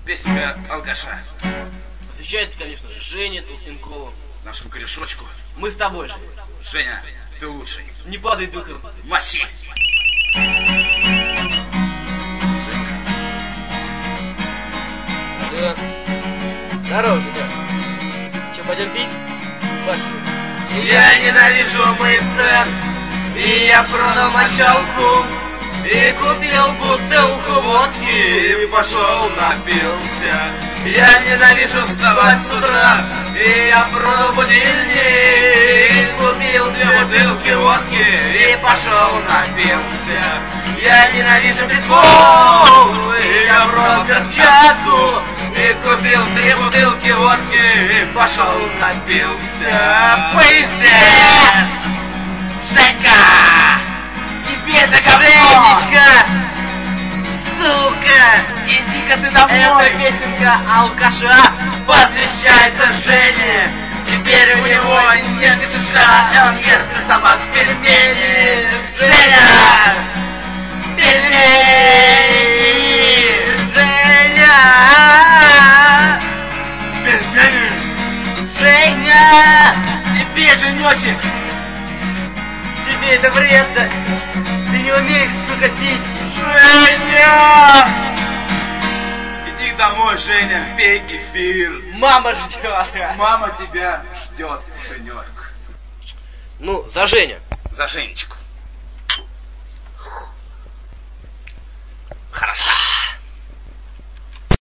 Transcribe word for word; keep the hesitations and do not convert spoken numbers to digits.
Песня алкаша. Посвящается, конечно же, Жене Толстенкову. Нашему корешочку. Мы с тобой же. Женя, ты лучший. Не падай духом. Мочи. Да. Здорово, Женя. Че, пойдем пить? Пошли. Я ненавижу мыться, и я продал мочалку, и купил бутылку водки, и пошел напился. Я ненавижу вставать с утра, и я продал будильник, и купил две бутылки водки, и пошел напился. Я ненавижу бейсбол, и я продал перчатку, и купил три бутылки водки, и пошел напился. Пиздец! Женька! Тебе договоренечка! Сука! Иди-ка ты домой! Эта песенка алкаша Посвящается Жене! Теперь у него нет ни шиша, и он ест на собак пельмени! Женя! Пельмени! Женя! Пельмени! Женя! Тебе, Женечек! Тебе это вредно! Ты не умеешь, сука, пить! Женя! Иди домой, Женя, пей кефир. Мама ждет! Мама тебя ждет, Женек. Ну, за Женю! За Женечку. Хорошо.